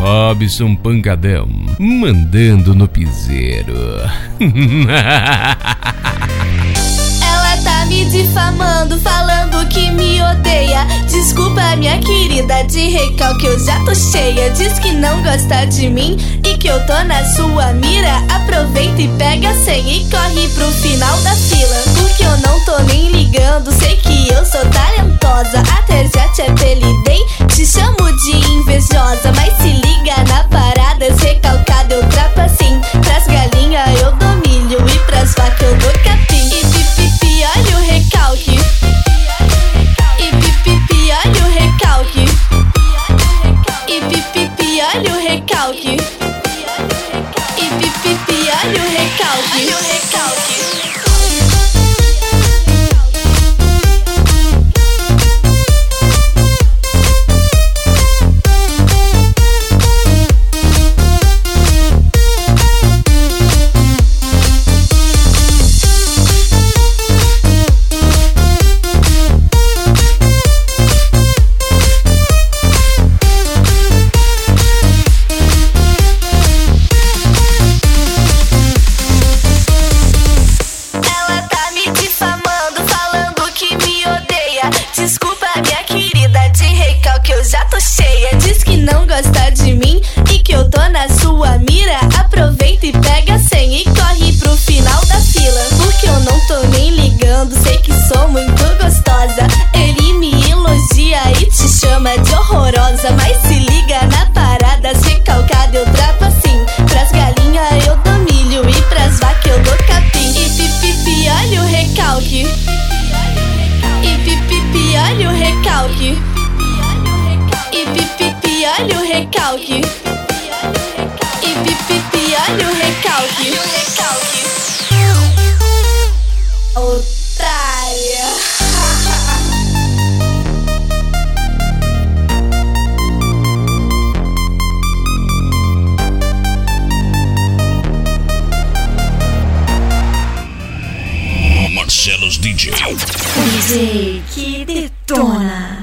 Robson Pancadão, mandando no piseiro. Ela tá me difamando, falando que me odeia. Desculpa, minha querida, de recalque eu já tô cheia. Diz que não gosta de mim e que eu tô na sua mira. Aproveita e pega a senha e corre pro final da fila. Porque eu não tô nem ligando, sei que eu sou talentosa. Até já te apelidei, te chamo de invejosa. Mas se liga na parada, recalcada eu trapo assim. Pras galinha eu dou milho e pras vacas eu dou capim. E pipipi, olha o recalque. E pipipi, olha o recalque. E pipipi, olha o recalque. E pipipi, olha o recalque. Desculpa, minha querida, de recalque eu já tô cheia. Diz que não gosta de mim e que eu tô na sua mira. Aproveita e pega a senha e corre pro final da fila. Porque eu não tô nem ligando, sei que sou muito gostosa. Ele me elogia e te chama de horrorosa. Mas se liga na parada, recalcada eu trapo assim. Pras galinha eu dou milho e pras vacas eu dou capim. E pipipi, olha o recalque. E pipipi, olha o recalque. E pipipi, olha o recalque. E pipipi, olha o recalque. Otária. Marcelo's DJ. O DJ que detona.